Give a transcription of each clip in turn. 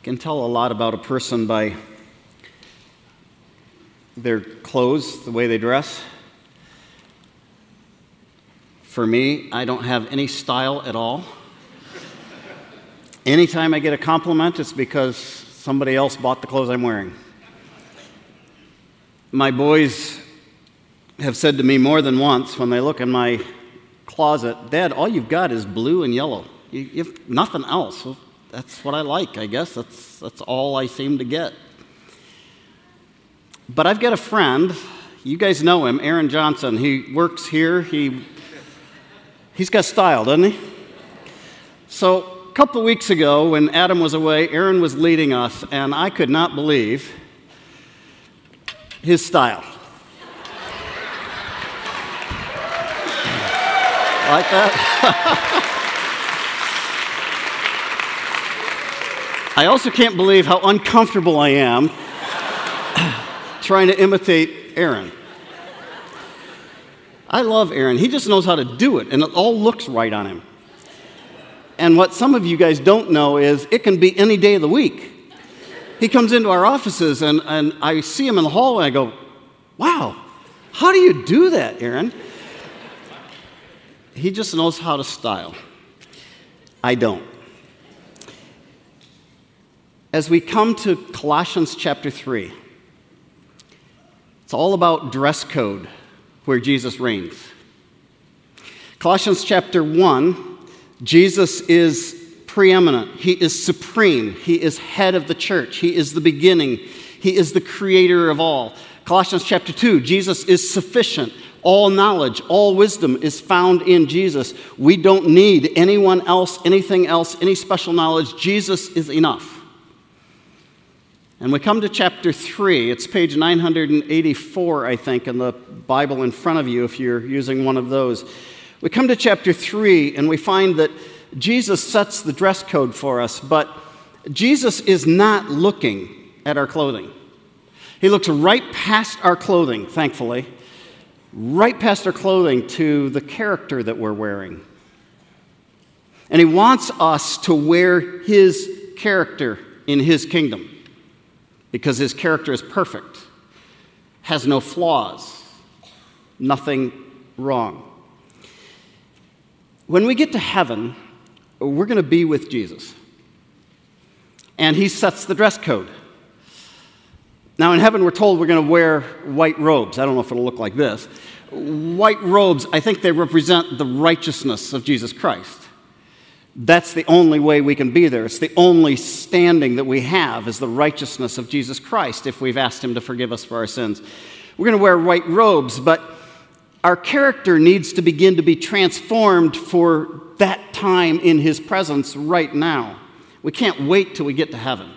can tell a lot about a person by their clothes, the way they dress. For me, I don't have any style at all. Anytime I get a compliment, it's because somebody else bought the clothes I'm wearing. My boys have said to me more than once when they look in my closet, "Dad, all you've got is blue and yellow. You have nothing else." Well, that's what I like, I guess. That's all I seem to get. But I've got a friend, you guys know him, Aaron Johnson. He works here. He's got style, doesn't he? So a couple of weeks ago when Adam was away, Aaron was leading us, and I could not believe his style. Like that? I also can't believe how uncomfortable I am trying to imitate Aaron. I love Aaron. He just knows how to do it, and it all looks right on him. And what some of you guys don't know is it can be any day of the week. He comes into our offices, and I see him in the hallway, and I go, "Wow, how do you do that, Aaron?" He just knows how to style. I don't. As we come to Colossians chapter 3, it's all about dress code where Jesus reigns. Colossians chapter 1, Jesus is preeminent. He is supreme. He is head of the church. He is the beginning. He is the creator of all. Colossians chapter 2, Jesus is sufficient. All knowledge, all wisdom is found in Jesus. We don't need anyone else, anything else, any special knowledge. Jesus is enough. And we come to chapter 3. It's page 984, I think, in the Bible in front of you if you're using one of those. We come to chapter 3, and we find that Jesus sets the dress code for us, but Jesus is not looking at our clothing. He looks right past our clothing, thankfully, right past our clothing to the character that we're wearing. And he wants us to wear his character in his kingdom because his character is perfect, has no flaws, nothing wrong. When we get to heaven, we're going to be with Jesus. And he sets the dress code. Now, in heaven, we're told we're going to wear white robes. I don't know if it'll look like this. White robes, I think they represent the righteousness of Jesus Christ. That's the only way we can be there. It's the only standing that we have is the righteousness of Jesus Christ if we've asked him to forgive us for our sins. We're going to wear white robes, but our character needs to begin to be transformed for that time in his presence right now. We can't wait till we get to heaven.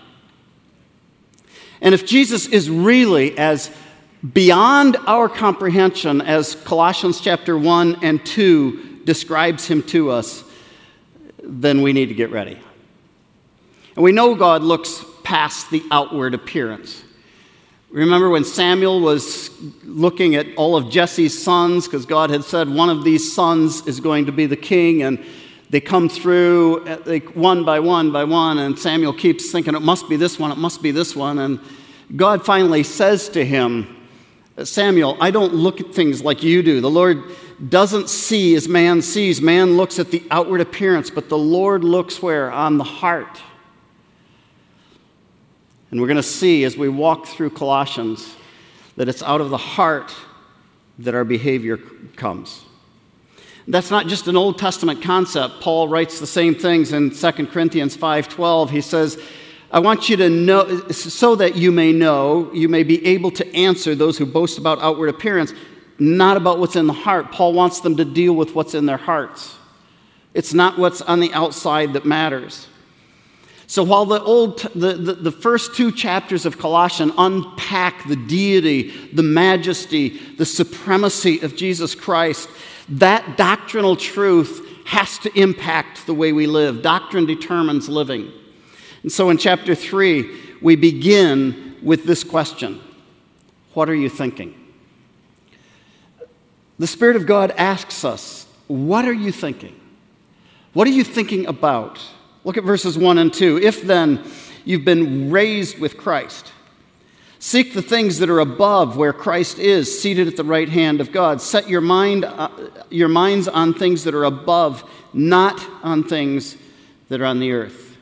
And if Jesus is really as beyond our comprehension as Colossians chapter 1 and 2 describes him to us, then we need to get ready. And we know God looks past the outward appearance. Remember when Samuel was looking at all of Jesse's sons, because God had said one of these sons is going to be the king, and they come through one by one by one, and Samuel keeps thinking, it must be this one, it must be this one. And God finally says to him, Samuel, I don't look at things like you do. The Lord doesn't see as man sees. Man looks at the outward appearance, but the Lord looks where? On the heart. And we're going to see as we walk through Colossians that it's out of the heart that our behavior comes. That's not just an Old Testament concept. Paul writes the same things in 2 Corinthians 5:12. He says, I want you to know, so that you may know, you may be able to answer those who boast about outward appearance, not about what's in the heart. Paul wants them to deal with what's in their hearts. It's not what's on the outside that matters. So while the first two chapters of Colossians unpack the deity, the majesty, the supremacy of Jesus Christ, that doctrinal truth has to impact the way we live. Doctrine determines living. And so in chapter 3, we begin with this question. What are you thinking? The Spirit of God asks us, what are you thinking? What are you thinking about? Look at verses 1 and 2. If then You've been raised with Christ. Seek the things that are above, where Christ is, seated at the right hand of God. Set your minds on things that are above, not on things that are on the earth.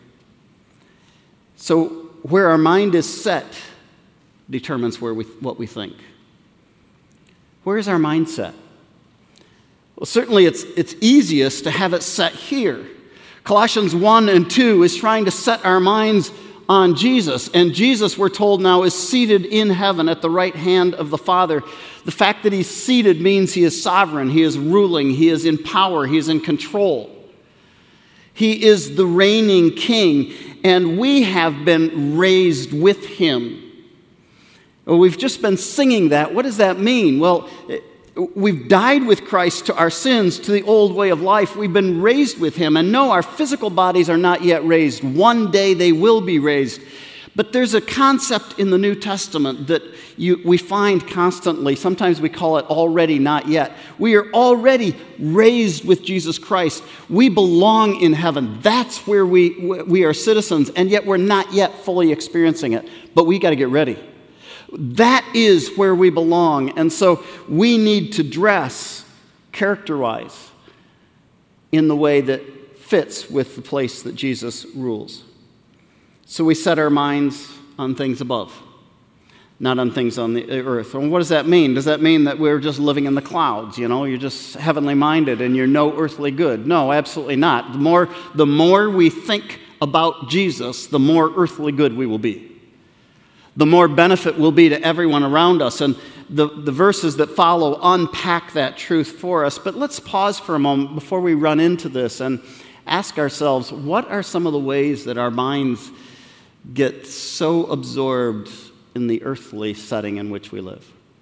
So where our mind is set determines what we think. Where is our mindset? Well, certainly it's easiest to have it set here. Colossians 1 and 2 is trying to set our minds on Jesus. And Jesus, we're told now, is seated in heaven at the right hand of the Father. The fact that he's seated means he is sovereign, he is ruling, he is in power, he is in control. He is the reigning king, and we have been raised with him. Well, we've just been singing that. What does that mean? Well, we've died with Christ to our sins, to the old way of life. We've been raised with him. And no, our physical bodies are not yet raised. One day they will be raised. But there's a concept in the New Testament that we find constantly. Sometimes we call it already, not yet. We are already raised with Jesus Christ. We belong in heaven. That's where we are citizens, and yet we're not yet fully experiencing it. But we got to get ready. That is where we belong. And so we need to dress character-wise in the way that fits with the place that Jesus rules. So we set our minds on things above, not on things on the earth. And what does that mean? Does that mean that we're just living in the clouds? You're just heavenly minded and you're no earthly good? No, absolutely not. The more we think about Jesus, the more earthly good we will be. The more benefit will be to everyone around us. And the verses that follow unpack that truth for us. But let's pause for a moment before we run into this and ask ourselves, what are some of the ways that our minds get so absorbed in the earthly setting in which we live?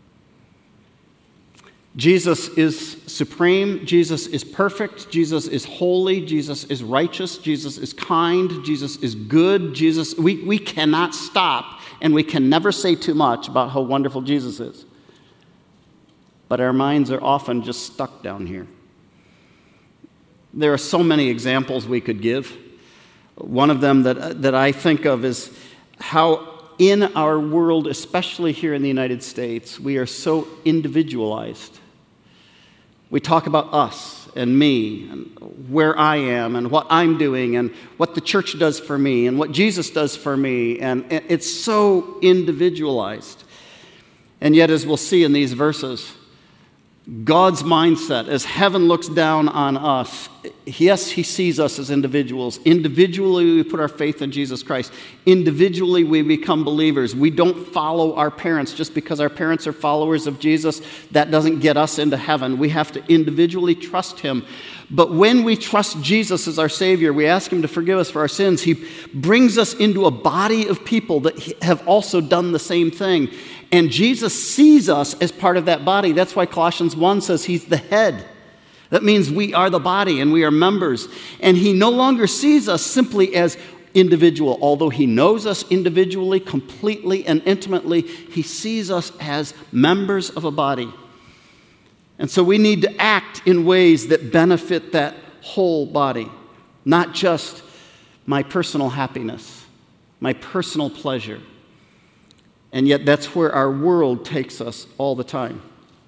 Jesus is supreme. Jesus is perfect. Jesus is holy. Jesus is righteous. Jesus is kind. Jesus is good. We cannot stop. And we can never say too much about how wonderful Jesus is. But our minds are often just stuck down here. There are so many examples we could give. One of them that I think of is how in our world, especially here in the United States, we are so individualized. We talk about us and me and where I am and what I'm doing and what the church does for me and what Jesus does for me. And it's so individualized. And yet, as we'll see in these verses, God's mindset, as heaven looks down on us, yes, he sees us as individuals. Individually, we put our faith in Jesus Christ. Individually, we become believers. We don't follow our parents. Just because our parents are followers of Jesus, that doesn't get us into heaven. We have to individually trust him. But when we trust Jesus as our Savior, we ask him to forgive us for our sins. He brings us into a body of people that have also done the same thing. And Jesus sees us as part of that body. That's why Colossians 1 says he's the head. That means we are the body and we are members. And he no longer sees us simply as individual. Although he knows us individually, completely, and intimately, he sees us as members of a body. And so we need to act in ways that benefit that whole body, not just my personal happiness, my personal pleasure. And yet that's where our world takes us all the time.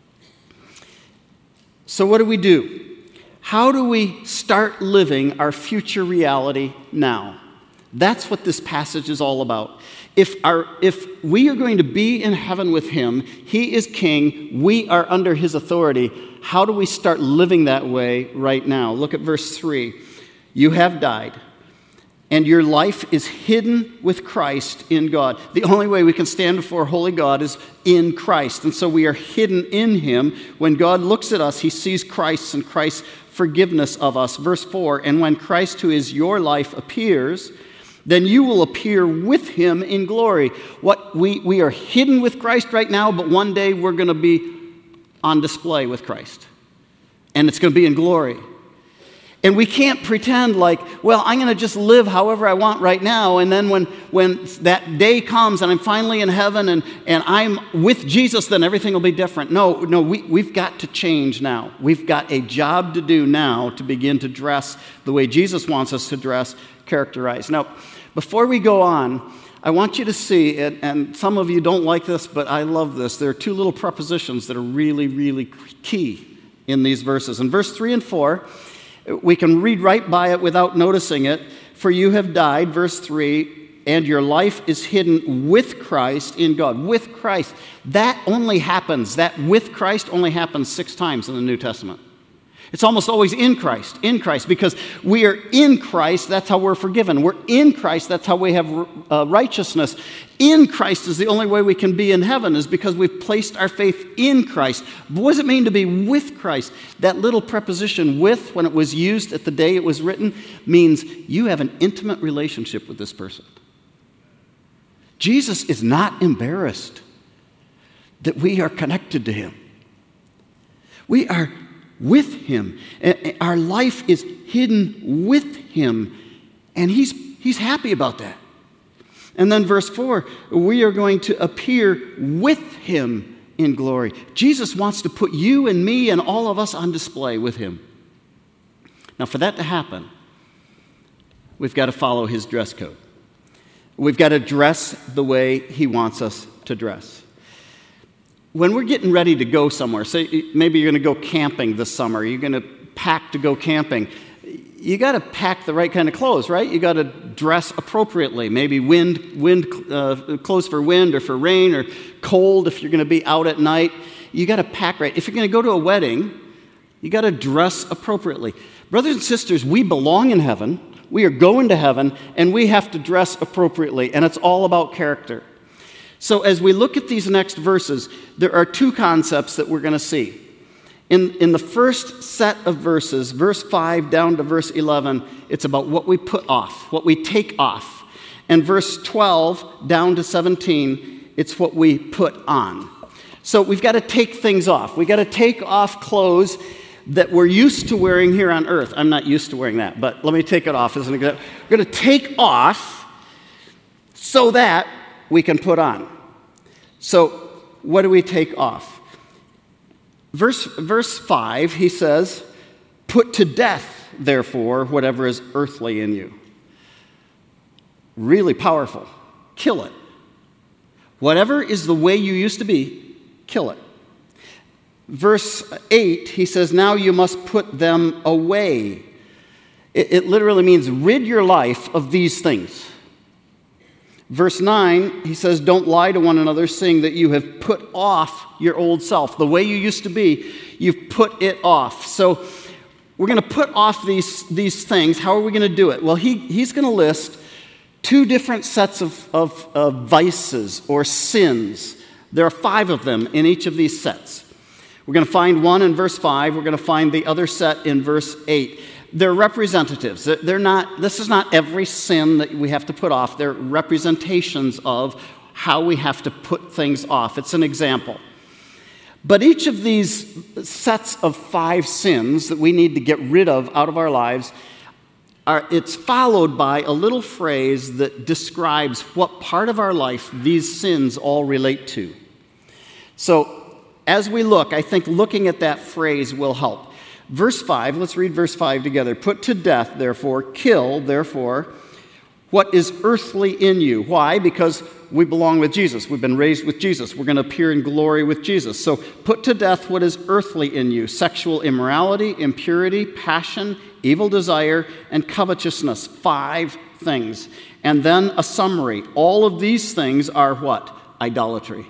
So what do? How do we start living our future reality now? That's what this passage is all about. If we are going to be in heaven with him, he is king, we are under his authority, how do we start living that way right now? Look at verse 3. You have died, and your life is hidden with Christ in God. The only way we can stand before holy God is in Christ. And so we are hidden in him. When God looks at us, he sees Christ and Christ's forgiveness of us. Verse 4, and when Christ, who is your life, appears, then you will appear with him in glory. We are hidden with Christ right now, but one day we're going to be on display with Christ. And it's going to be in glory. And we can't pretend like, well, I'm going to just live however I want right now, and then when that day comes and I'm finally in heaven and I'm with Jesus, then everything will be different. No, we've got to change now. We've got a job to do now to begin to dress the way Jesus wants us to dress, characterize. Now, Before we go on, I want you to see, and some of you don't like this, but I love this. There are two little prepositions that are really, really key in these verses. In verse 3 and 4, we can read right by it without noticing it. For you have died, verse 3, and your life is hidden with Christ in God. With Christ. That with Christ only happens 6 times in the New Testament. It's almost always in Christ, because we are in Christ, that's how we're forgiven. We're in Christ, that's how we have righteousness. In Christ is the only way we can be in heaven, is because we've placed our faith in Christ. But what does it mean to be with Christ? That little preposition with, when it was used at the day it was written, means you have an intimate relationship with this person. Jesus is not embarrassed that we are connected to him. We are with him. Our life is hidden with him, and he's happy about that. And then verse 4, we are going to appear with him in glory. Jesus wants to put you and me and all of us on display with him. Now, for that to happen, we've got to follow his dress code. We've got to dress the way he wants us to dress. When we're getting ready to go somewhere, say maybe you're going to go camping this summer, you're going to pack to go camping, you got to pack the right kind of clothes, right? You got to dress appropriately. Maybe clothes for wind or for rain, or cold if you're going to be out at night. You got to pack right. If you're going to go to a wedding, you got to dress appropriately. Brothers and sisters, we belong in heaven. We are going to heaven, and we have to dress appropriately, and it's all about character. So as we look at these next verses, there are 2 concepts that we're going to see. In the first set of verses, verse 5 down to verse 11, it's about what we put off, what we take off. And verse 12 down to 17, it's what we put on. So we've got to take things off. We've got to take off clothes that we're used to wearing here on earth. I'm not used to wearing that, but let me take it off as an example. We're going to take off so that we can put on. So what do we take off? Verse 5, he says, put to death, therefore, whatever is earthly in you. Really powerful. Kill it. Whatever is the way you used to be, kill it. Verse 8, he says, now you must put them away. It literally means rid your life of these things. Verse 9, he says, don't lie to one another, saying that you have put off your old self. The way you used to be, you've put it off. So we're going to put off these things. How are we going to do it? Well, he's going to list 2 different sets of vices or sins. There are 5 of them in each of these sets. We're going to find one in verse 5. We're going to find the other set in verse 8. They're representatives. This is not every sin that we have to put off. They're representations of how we have to put things off. It's an example. But each of these sets of 5 sins that we need to get rid of out of our lives, it's followed by a little phrase that describes what part of our life these sins all relate to. So as we look, I think looking at that phrase will help. Verse 5, let's read verse 5 together. Put to death, therefore, kill, therefore, what is earthly in you. Why? Because we belong with Jesus. We've been raised with Jesus. We're going to appear in glory with Jesus. So put to death what is earthly in you. Sexual immorality, impurity, passion, evil desire, and covetousness. 5 things. And then a summary. All of these things are what? Idolatry.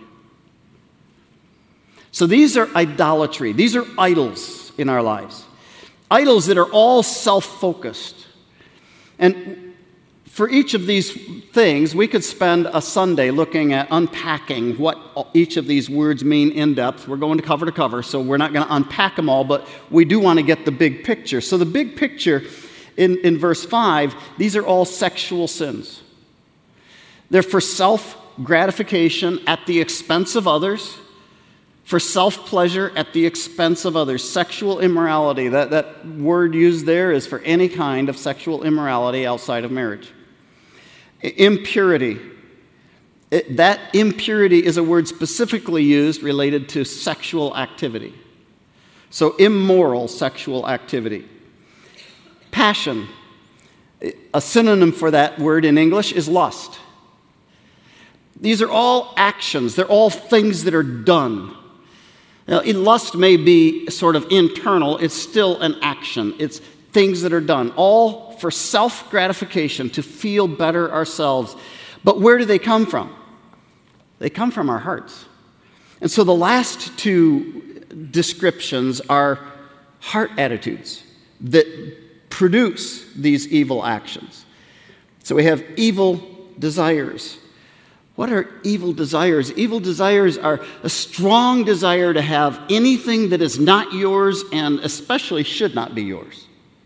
So these are idolatry. These are idols in our lives. Idols that are all self-focused. And for each of these things, we could spend a Sunday looking at unpacking what each of these words mean in depth. We're going to cover, so we're not going to unpack them all, but we do want to get the big picture. So the big picture in verse 5, these are all sexual sins. They're for self-gratification at the expense of others, for self-pleasure at the expense of others. Sexual immorality, that word used there is for any kind of sexual immorality outside of marriage. Impurity. That impurity is a word specifically used related to sexual activity. So immoral sexual activity. Passion. A synonym for that word in English is lust. These are all actions. They're all things that are done. Now, lust may be sort of internal. It's still an action. It's things that are done, all for self-gratification, to feel better ourselves. But where do they come from? They come from our hearts. And so the last two descriptions are heart attitudes that produce these evil actions. So we have evil desires. What are evil desires? Evil desires are a strong desire to have anything that is not yours and especially should not be yours.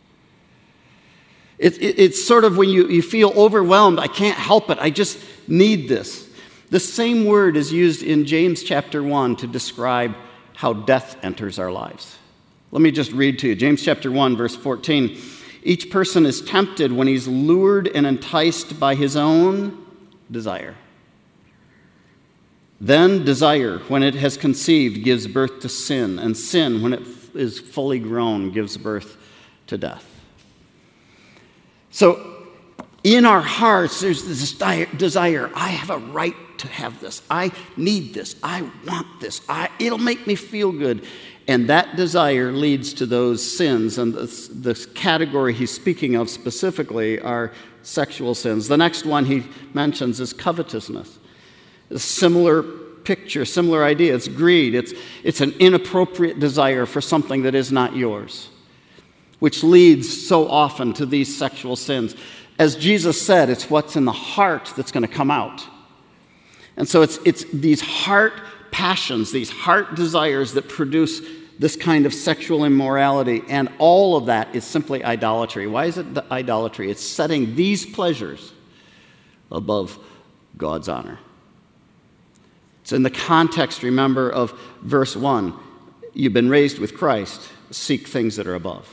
It's sort of when you feel overwhelmed, I can't help it, I just need this. The same word is used in James chapter 1 to describe how death enters our lives. Let me just read to you. James chapter 1, verse 14. Each person is tempted when he's lured and enticed by his own desire. Then desire, when it has conceived, gives birth to sin, and sin, when it is fully grown, gives birth to death. So in our hearts, there's this desire. I have a right to have this. I need this. I want this. It'll make me feel good. And that desire leads to those sins. And the category he's speaking of specifically are sexual sins. The next one he mentions is covetousness. A similar picture, similar idea. It's greed. It's an inappropriate desire for something that is not yours, which leads so often to these sexual sins. As Jesus said, it's what's in the heart that's going to come out. And so it's these heart passions, these heart desires that produce this kind of sexual immorality, and all of that is simply idolatry. Why is it the idolatry? It's setting these pleasures above God's honor. It's in the context, remember, of verse 1. You've been raised with Christ. Seek things that are above.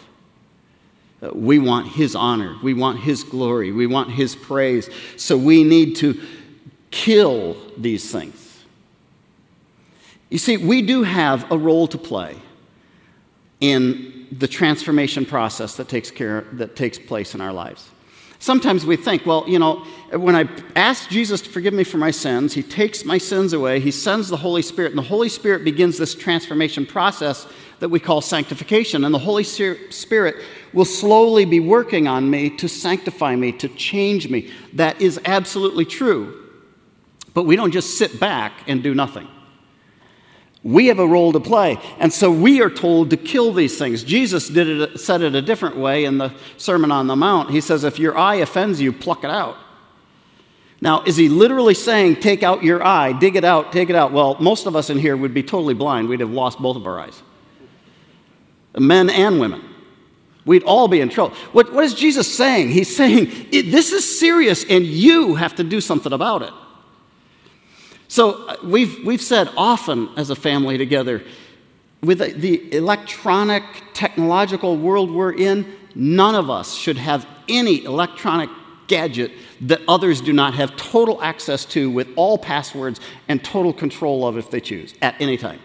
We want His honor. We want His glory. We want His praise. So we need to kill these things. You see, we do have a role to play in the transformation process that takes place in our lives. Sometimes we think, well, when I ask Jesus to forgive me for my sins, He takes my sins away, He sends the Holy Spirit, and the Holy Spirit begins this transformation process that we call sanctification. And the Holy Spirit will slowly be working on me to sanctify me, to change me. That is absolutely true. But we don't just sit back and do nothing. We have a role to play, and so we are told to kill these things. Jesus said it a different way in the Sermon on the Mount. He says, if your eye offends you, pluck it out. Now, is He literally saying, take out your eye, dig it out, take it out? Well, most of us in here would be totally blind. We'd have lost both of our eyes. Men and women. We'd all be in trouble. What is Jesus saying? He's saying, this is serious, and you have to do something about it. So we've said often as a family together, with the electronic, technological world we're in, none of us should have any electronic gadget that others do not have total access to with all passwords and total control of if they choose at any time.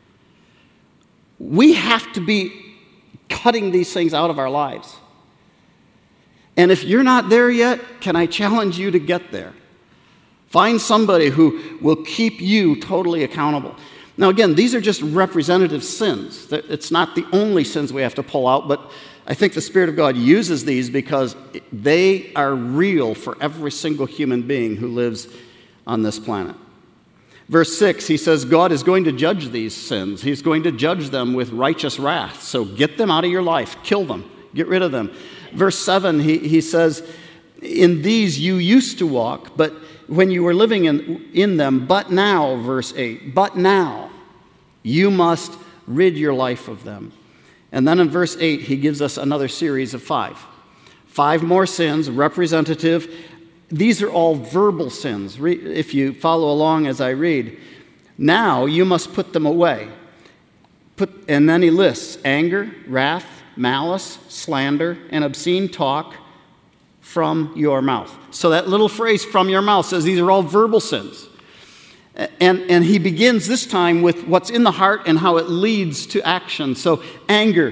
We have to be cutting these things out of our lives. And if you're not there yet, can I challenge you to get there? Find somebody who will keep you totally accountable. Now, again, these are just representative sins. It's not the only sins we have to pull out, but I think the Spirit of God uses these because they are real for every single human being who lives on this planet. Verse 6, he says, God is going to judge these sins. He's going to judge them with righteous wrath. So get them out of your life. Kill them. Get rid of them. Verse 7, he says, in these you used to walk, but when you were living in them, but now, verse 8, but now you must rid your life of them. And then in verse 8, he gives us another series of 5. 5 more sins, representative. These are all verbal sins. If you follow along as I read, now you must put them away. And then he lists anger, wrath, malice, slander, and obscene talk from your mouth. So that little phrase, from your mouth, says these are all verbal sins. And he begins this time with what's in the heart and how it leads to action. So anger,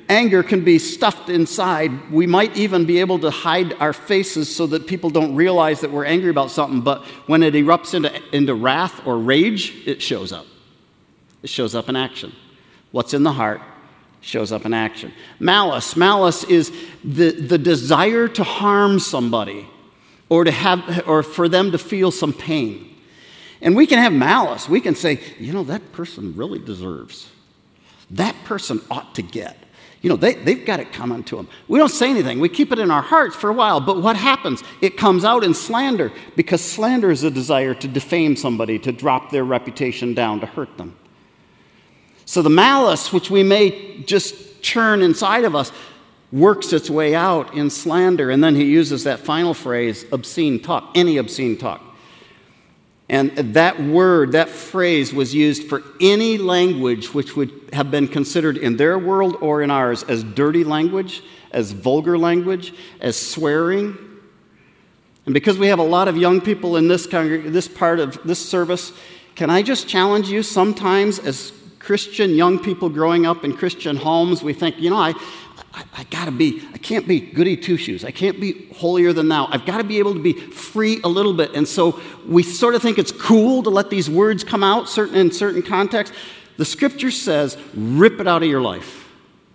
Anger can be stuffed inside. We might even be able to hide our faces so that people don't realize that we're angry about something, but when it erupts into wrath or rage, it shows up. It shows up in action. What's in the heart shows up in action. Malice. Malice is the desire to harm somebody or for them to feel some pain. And we can have malice. We can say, that person really deserves. That person ought to get. They've got it coming to them. We don't say anything. We keep it in our hearts for a while. But what happens? It comes out in slander, because slander is a desire to defame somebody, to drop their reputation down, to hurt them. So the malice, which we may just churn inside of us, works its way out in slander. And then he uses that final phrase, obscene talk, any obscene talk. And that word, that phrase was used for any language which would have been considered in their world or in ours as dirty language, as vulgar language, as swearing. And because we have a lot of young people in this part of this service, can I just challenge you? Sometimes as Christian young people growing up in Christian homes, we think, I can't be goody two-shoes. I can't be holier than thou. I've got to be able to be free a little bit. And so we sort of think it's cool to let these words come out in certain contexts. The scripture says, rip it out of your life,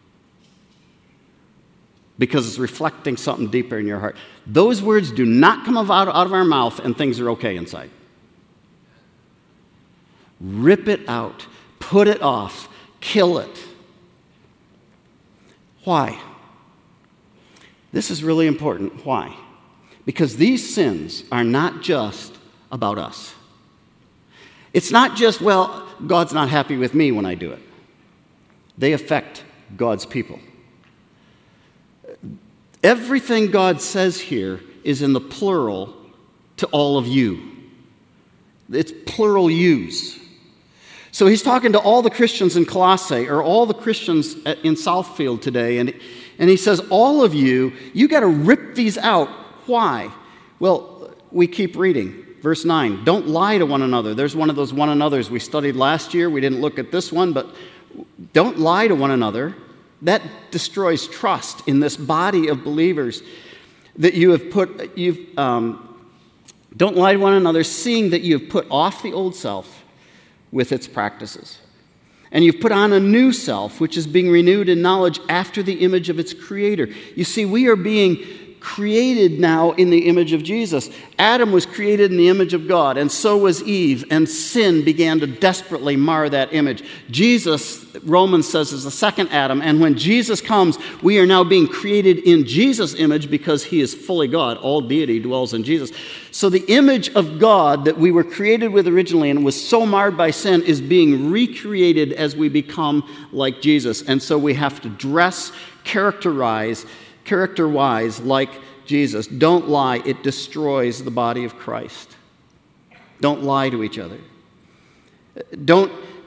because it's reflecting something deeper in your heart. Those words do not come out of our mouth and things are okay inside. Rip it out. Put it off. Kill it. Why? This is really important. Why? Because these sins are not just about us. It's not just, God's not happy with me when I do it. They affect God's people. Everything God says here is in the plural to all of you. It's plural yous. So he's talking to all the Christians in Colossae, or all the Christians in Southfield today, and he says, all of you got to rip these out. Why? Well, we keep reading. Verse 9, don't lie to one another. There's one of those one another's we studied last year. We didn't look at this one, but don't lie to one another. That destroys trust in this body of believers that don't lie to one another, seeing that you have put off the old self with its practices. And you've put on a new self, which is being renewed in knowledge after the image of its creator. You see, we are being created now in the image of Jesus. Adam was created in the image of God, and so was Eve, and sin began to desperately mar that image. Jesus, Romans says, is the second Adam, and when Jesus comes, we are now being created in Jesus' image because he is fully God. All deity dwells in Jesus. So the image of God that we were created with originally and was so marred by sin is being recreated as we become like Jesus. And so we have to dress, character-wise like Jesus. Don't lie. It destroys the body of Christ. Don't lie to each other. Don't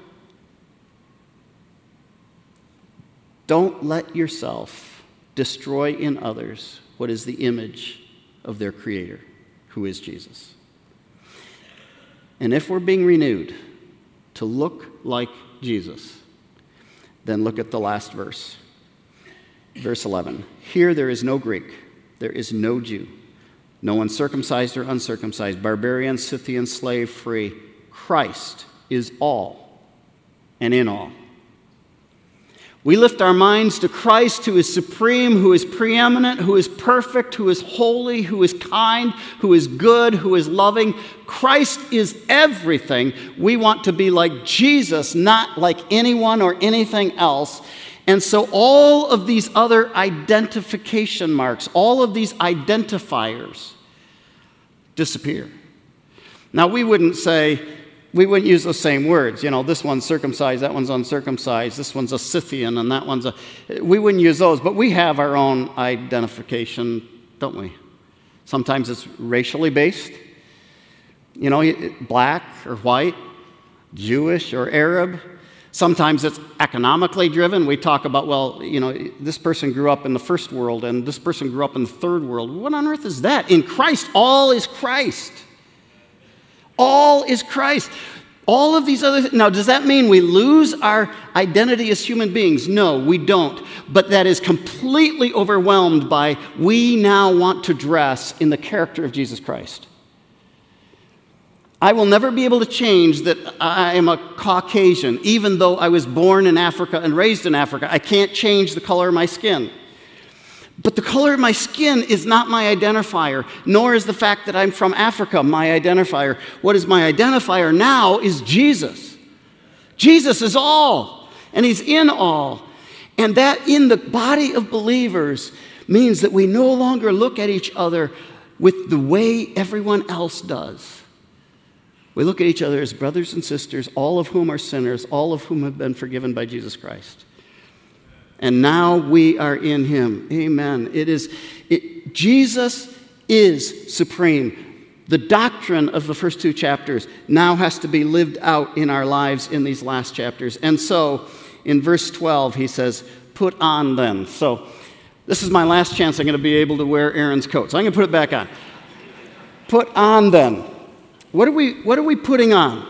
let yourself destroy in others what is the image of their Creator, who is Jesus. And if we're being renewed to look like Jesus, then look at the last verse. Verse 11, here there is no Greek, there is no Jew, no one circumcised or uncircumcised, barbarian, Scythian, slave, free. Christ is all and in all. We lift our minds to Christ, who is supreme, who is preeminent, who is perfect, who is holy, who is kind, who is good, who is loving. Christ is everything. We want to be like Jesus, not like anyone or anything else. And so all of these other identification marks, all of these identifiers disappear. Now, we wouldn't use those same words. This one's circumcised, that one's uncircumcised, this one's a Scythian, and that one's we wouldn't use those, but we have our own identification, don't we? Sometimes it's racially based. Black or white, Jewish or Arab. Sometimes it's economically driven. We talk about, this person grew up in the first world and this person grew up in the third world. What on earth is that? In Christ, all is Christ. All is Christ. All of these other things. Now, does that mean we lose our identity as human beings? No, we don't. But that is completely overwhelmed by we now want to dress in the character of Jesus Christ. I will never be able to change that I am a Caucasian, even though I was born in Africa and raised in Africa. I can't change the color of my skin. But the color of my skin is not my identifier, nor is the fact that I'm from Africa my identifier. What is my identifier now is Jesus. Jesus is all, and he's in all. And that in the body of believers means that we no longer look at each other with the way everyone else does. We look at each other as brothers and sisters, all of whom are sinners, all of whom have been forgiven by Jesus Christ. And now we are in him. Amen. Jesus is supreme. The doctrine of the first two chapters now has to be lived out in our lives in these last chapters. And so, in verse 12, he says, put on then. So, this is my last chance I'm going to be able to wear Aaron's coat. So I'm going to put it back on. Put on then. What are we putting on?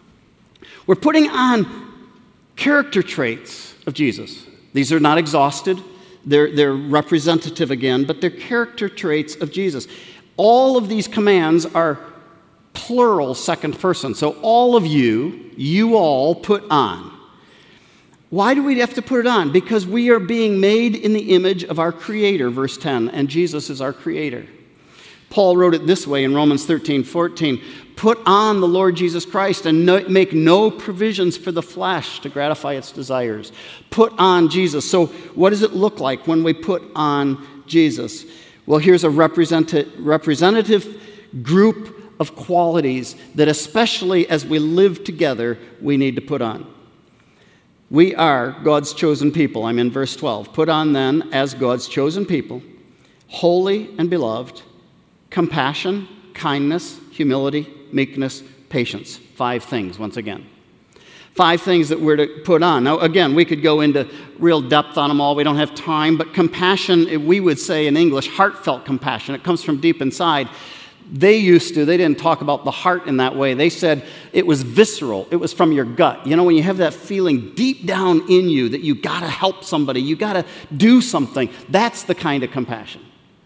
We're putting on character traits of Jesus. These are not exhausted. They're representative again, but they're character traits of Jesus. All of these commands are plural second person. So all of you all put on. Why do we have to put it on? Because we are being made in the image of our Creator, verse 10, and Jesus is our Creator. Paul wrote it this way in Romans 13:14. Put on the Lord Jesus Christ and make no provisions for the flesh to gratify its desires. Put on Jesus. So what does it look like when we put on Jesus? Well, here's a representative group of qualities that especially as we live together, we need to put on. We are God's chosen people. I'm in verse 12. Put on then as God's chosen people, holy and beloved, compassion, kindness, humility, meekness, patience. 5 things, once again. 5 things that we're to put on. Now, again, we could go into real depth on them all. We don't have time. But compassion, we would say in English, heartfelt compassion. It comes from deep inside. They didn't talk about the heart in that way. They said it was visceral. It was from your gut. You know, when you have that feeling deep down in you that you got to help somebody, you got to do something, that's the kind of compassion.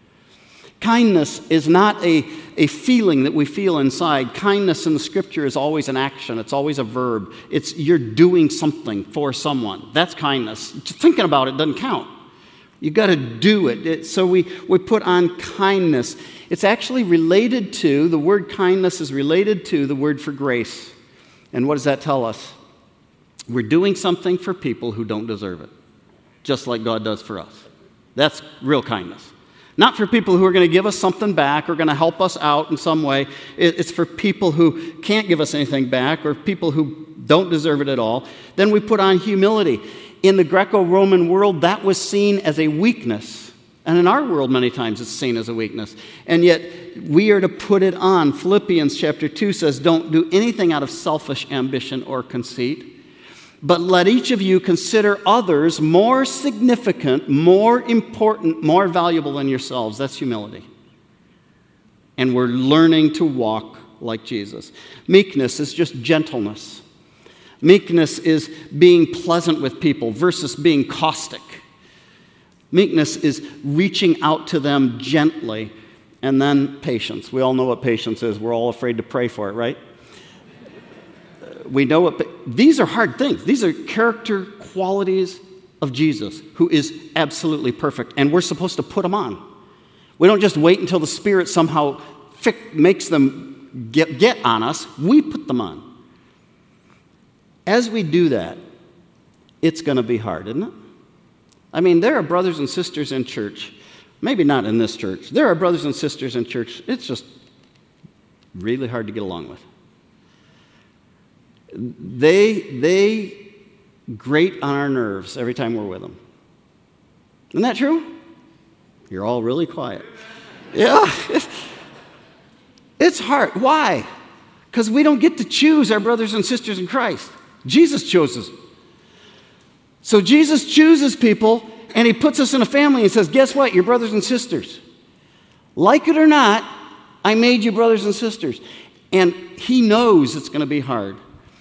Kindness is not a feeling that we feel inside. Kindness in the Scripture is always an action. It's always a verb. It's you're doing something for someone. That's kindness. Just thinking about it doesn't count. You got to do it. So we put on kindness. It's actually related to, the word kindness is related to the word for grace. And what does that tell us? We're doing something for people who don't deserve it, just like God does for us. That's real kindness. Not for people who are going to give us something back or going to help us out in some way. It's for people who can't give us anything back or people who don't deserve it at all. Then we put on humility. In the Greco-Roman world, that was seen as a weakness. And in our world, many times, it's seen as a weakness. And yet, we are to put it on. Philippians chapter 2 says, don't do anything out of selfish ambition or conceit, but let each of you consider others more significant, more important, more valuable than yourselves. That's humility. And we're learning to walk like Jesus. Meekness is just gentleness. Meekness is being pleasant with people versus being caustic. Meekness is reaching out to them gently. And then patience. We all know what patience is. We're all afraid to pray for it, right? We know what, these are hard things. These are character qualities of Jesus, who is absolutely perfect, and we're supposed to put them on. We don't just wait until the Spirit somehow makes them get on us. We put them on. As we do that, it's going to be hard, isn't it? I mean, there are brothers and sisters in church, maybe not in this church. There are brothers and sisters in church, it's just really hard to get along with. They grate on our nerves every time we're with them. Isn't that true? You're all really quiet. Yeah. It's hard. Why? Because we don't get to choose our brothers and sisters in Christ. Jesus chooses. So Jesus chooses people, and he puts us in a family and says, guess what? You're brothers and sisters. Like it or not, I made you brothers and sisters. And he knows it's going to be hard.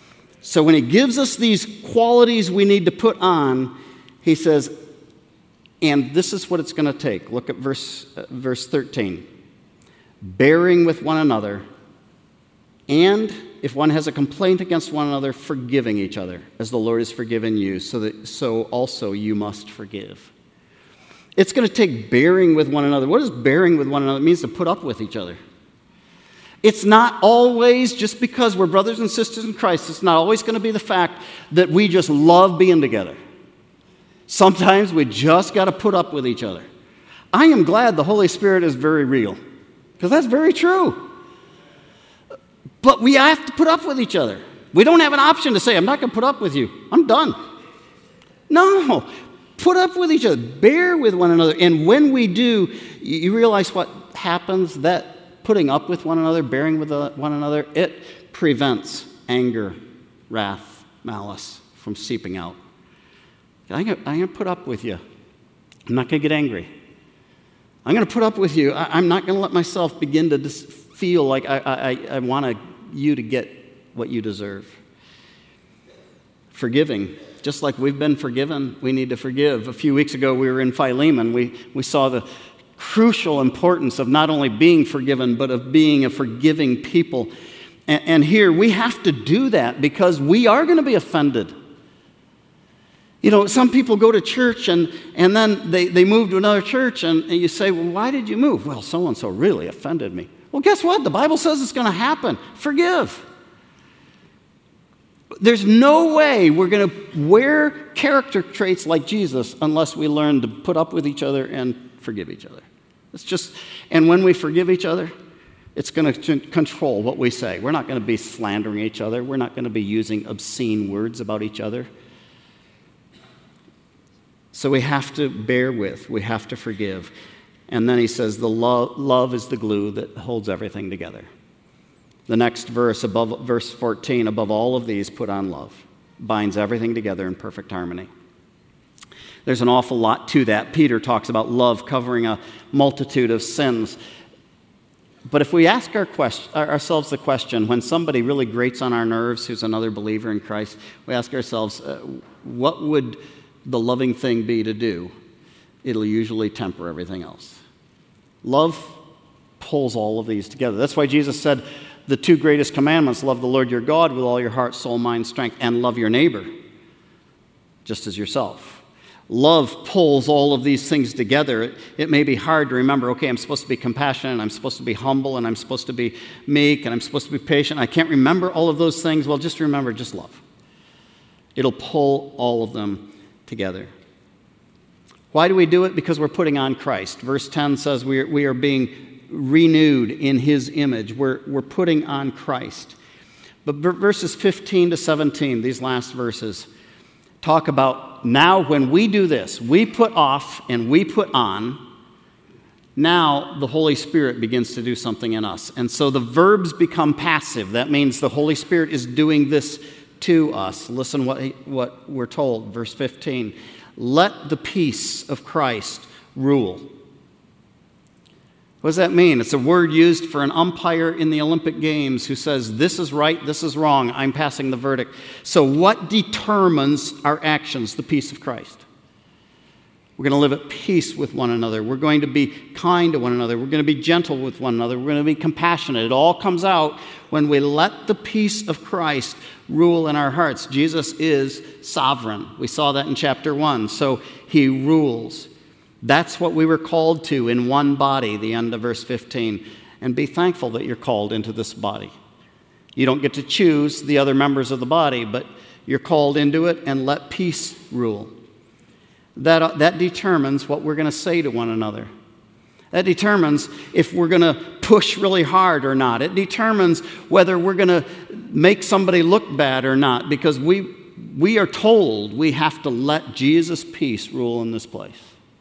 So when he gives us these qualities we need to put on, he says, and this is what it's going to take. Look at verse 13. Bearing with one another, and if one has a complaint against one another, forgiving each other, as the Lord has forgiven you, so also you must forgive. It's going to take bearing with one another. What does bearing with one another? It means to put up with each other. It's not always, just because we're brothers and sisters in Christ, it's not always going to be the fact that we just love being together. Sometimes we just got to put up with each other. I am glad the Holy Spirit is very real, because that's very true. But we have to put up with each other. We don't have an option to say, I'm not going to put up with you. I'm done. No. Put up with each other. Bear with one another. And when we do, you realize what happens? That putting up with one another, bearing with one another, it prevents anger, wrath, malice from seeping out. I'm going to put up with you. I'm not going to get angry. I'm going to put up with you. I'm not going to let myself begin to just feel like I want you to get what you deserve. Forgiving. Just like we've been forgiven, we need to forgive. A few weeks ago, we were in Philemon. We saw the crucial importance of not only being forgiven, but of being a forgiving people. And here, we have to do that because we are going to be offended. You know, some people go to church and then they move to another church and you say, well, why did you move? Well, so-and-so really offended me. Well, guess what? The Bible says it's going to happen. Forgive. There's no way we're going to wear character traits like Jesus unless we learn to put up with each other and forgive each other. It's just, and when we forgive each other, it's going to control what we say. We're not going to be slandering each other. We're not going to be using obscene words about each other. So we have to bear with, we have to forgive. And then he says the love is the glue that holds everything together. The next verse, above verse 14, above all of these, put on love. Binds everything together in perfect harmony. There's an awful lot to that. Peter talks about love covering a multitude of sins. But if we ask ourselves the question, when somebody really grates on our nerves who's another believer in Christ, we ask ourselves, what would the loving thing be to do? It'll usually temper everything else. Love pulls all of these together. That's why Jesus said the two greatest commandments, love the Lord your God with all your heart, soul, mind, strength, and love your neighbor just as yourself. Love pulls all of these things together. It may be hard to remember, okay, I'm supposed to be compassionate, and I'm supposed to be humble, and I'm supposed to be meek, and I'm supposed to be patient. I can't remember all of those things. Well, just remember, just love. It'll pull all of them together. Why do we do it? Because we're putting on Christ. Verse 10 says we are being renewed in his image. We're putting on Christ. But verses 15 to 17, these last verses, talk about now when we do this, we put off and we put on, now the Holy Spirit begins to do something in us. And so the verbs become passive. That means the Holy Spirit is doing this to us. Listen what we're told, verse 15. Let the peace of Christ rule. What does that mean? It's a word used for an umpire in the Olympic Games who says, this is right, this is wrong, I'm passing the verdict. So what determines our actions? The peace of Christ. We're going to live at peace with one another. We're going to be kind to one another. We're going to be gentle with one another. We're going to be compassionate. It all comes out when we let the peace of Christ rule in our hearts. Jesus is sovereign. We saw that in chapter 1. So he rules. That's what we were called to in one body, the end of verse 15. And be thankful that you're called into this body. You don't get to choose the other members of the body, but you're called into it, and let peace rule. That determines what we're going to say to one another. That determines if we're going to push really hard or not. It determines whether we're going to make somebody look bad or not, because we are told we have to let Jesus' peace rule in this place.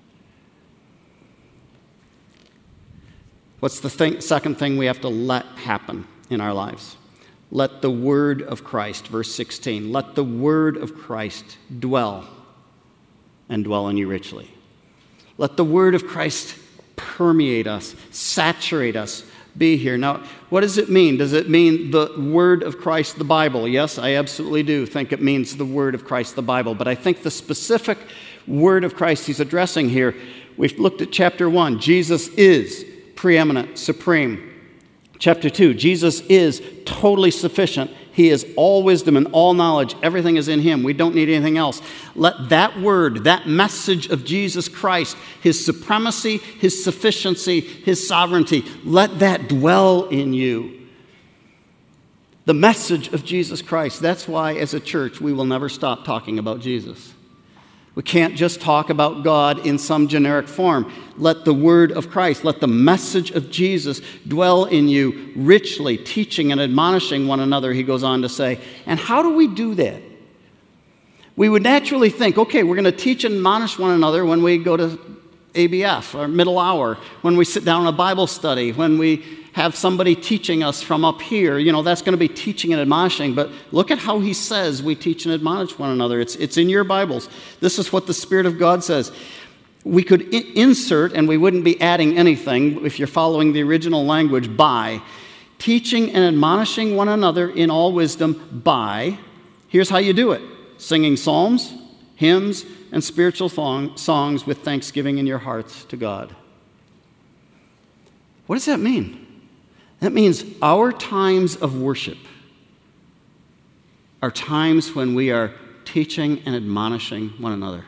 What's the second thing we have to let happen in our lives? Let the word of Christ, verse 16, let the word of Christ dwell and dwell in you richly. Let the word of Christ permeate us, saturate us, be here. Now, what does it mean? Does it mean the word of Christ, the Bible? Yes, I absolutely do think it means the word of Christ, the Bible. But I think the specific word of Christ he's addressing here, we've looked at chapter 1. Jesus is preeminent, supreme. Chapter 2, Jesus is totally sufficient. He is all wisdom and all knowledge. Everything is in him. We don't need anything else. Let that word, that message of Jesus Christ, his supremacy, his sufficiency, his sovereignty, let that dwell in you. The message of Jesus Christ. That's why, as a church, we will never stop talking about Jesus. We can't just talk about God in some generic form. Let the word of Christ, let the message of Jesus dwell in you richly, teaching and admonishing one another, he goes on to say. And how do we do that? We would naturally think, okay, we're going to teach and admonish one another when we go to ABF or middle hour, when we sit down in a Bible study, when we have somebody teaching us from up here. You know, that's going to be teaching and admonishing. But look at how he says we teach and admonish one another. It's in your Bibles. This is what the Spirit of God says. We could insert, and we wouldn't be adding anything if you're following the original language, by teaching and admonishing one another in all wisdom by, here's how you do it, singing psalms, hymns, and spiritual songs with thanksgiving in your hearts to God. What does that mean? That means our times of worship are times when we are teaching and admonishing one another.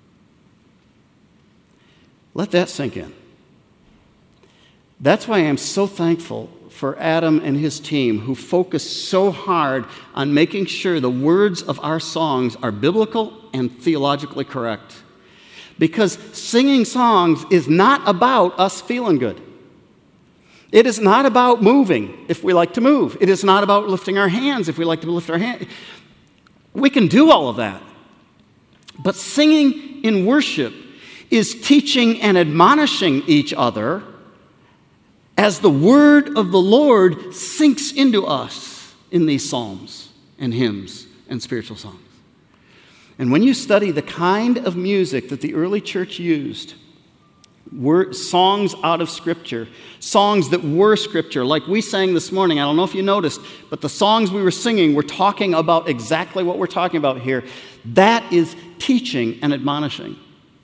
Let that sink in. That's why I'm so thankful for Adam and his team, who focus so hard on making sure the words of our songs are biblical and theologically correct. Because singing songs is not about us feeling good. It is not about moving if we like to move. It is not about lifting our hands if we like to lift our hands. We can do all of that. But singing in worship is teaching and admonishing each other as the word of the Lord sinks into us in these psalms and hymns and spiritual songs. And when you study the kind of music that the early church used, were songs out of Scripture, songs that were Scripture, like we sang this morning. I don't know if you noticed, but the songs we were singing were talking about exactly what we're talking about here. That is teaching and admonishing.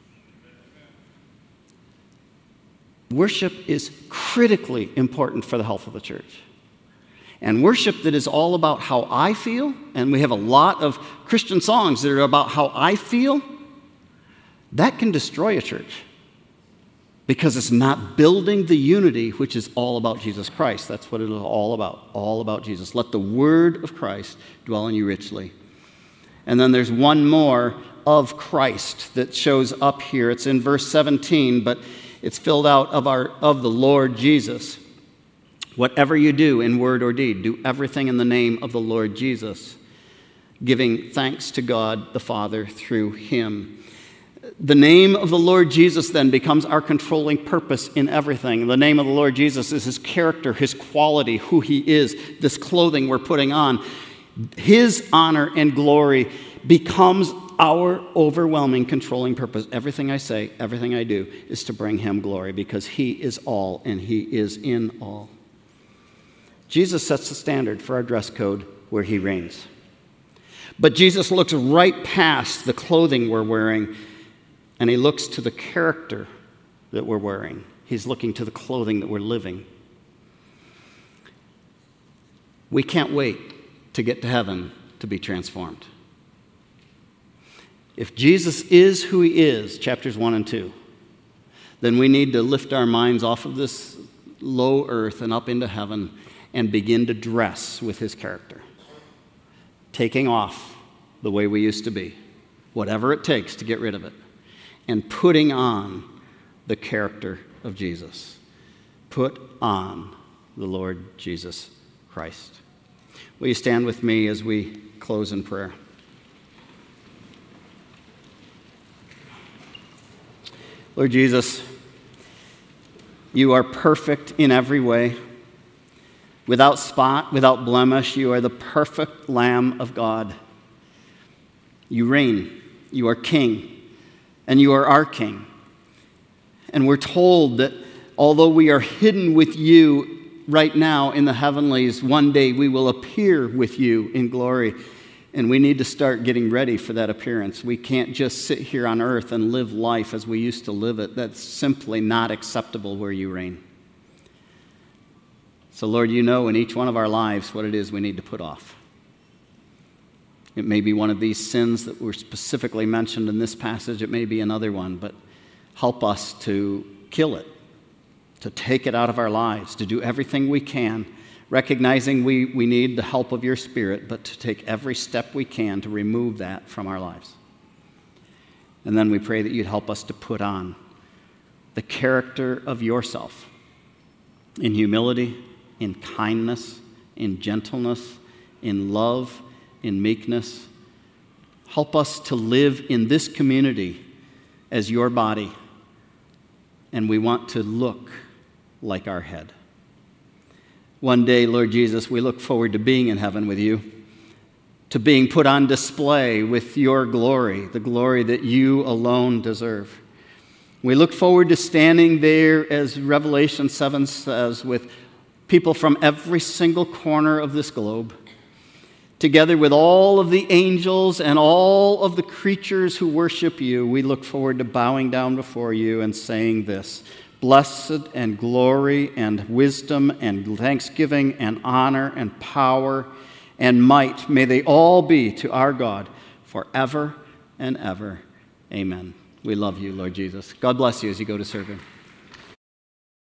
Worship is critically important for the health of the church. And worship that is all about how I feel, and we have a lot of Christian songs that are about how I feel, that can destroy a church. Because it's not building the unity which is all about Jesus Christ. That's what it is all about Jesus. Let the word of Christ dwell in you richly. And then there's one more of Christ that shows up here. It's in verse 17, but it's filled out of the Lord Jesus. Whatever you do in word or deed, do everything in the name of the Lord Jesus, giving thanks to God the Father through him. The name of the Lord Jesus then becomes our controlling purpose in everything. The name of the Lord Jesus is his character, his quality, who he is, this clothing we're putting on. His honor and glory becomes our overwhelming controlling purpose. Everything I say, everything I do is to bring him glory because he is all and he is in all. Jesus sets the standard for our dress code where he reigns. But Jesus looks right past the clothing we're wearing, and he looks to the character that we're wearing. He's looking to the clothing that we're living. We can't wait to get to heaven to be transformed. If Jesus is who he is, chapters 1 and 2, then we need to lift our minds off of this low earth and up into heaven and begin to dress with his character. Taking off the way we used to be, whatever it takes to get rid of it, and putting on the character of Jesus. Put on the Lord Jesus Christ. Will you stand with me as we close in prayer? Lord Jesus, you are perfect in every way. Without spot, without blemish, you are the perfect Lamb of God. You reign. You are King. And you are our King. And we're told that although we are hidden with you, right now in the heavenlies. One day we will appear with you in glory. And we need to start getting ready for that appearance. We can't just sit here on earth and live life as we used to live it. That's simply not acceptable where you reign. So, Lord, you know in each one of our lives what it is we need to put off. It may be one of these sins that were specifically mentioned in this passage. It may be another one, but help us to kill it, to take it out of our lives, to do everything we can, recognizing we need the help of your Spirit, but to take every step we can to remove that from our lives. And then we pray that you'd help us to put on the character of yourself in humility, in kindness, in gentleness, in love, in meekness. Help us to live in this community as your body, and we want to look like our head. One day, Lord Jesus, we look forward to being in heaven with you, to being put on display with your glory, the glory that you alone deserve. We look forward to standing there, as Revelation 7 says, with people from every single corner of this globe, together with all of the angels and all of the creatures who worship you. We look forward to bowing down before you and saying this: blessed and glory and wisdom and thanksgiving and honor and power and might, may they all be to our God forever and ever. Amen. We love you, Lord Jesus. God bless you as you go to serve him.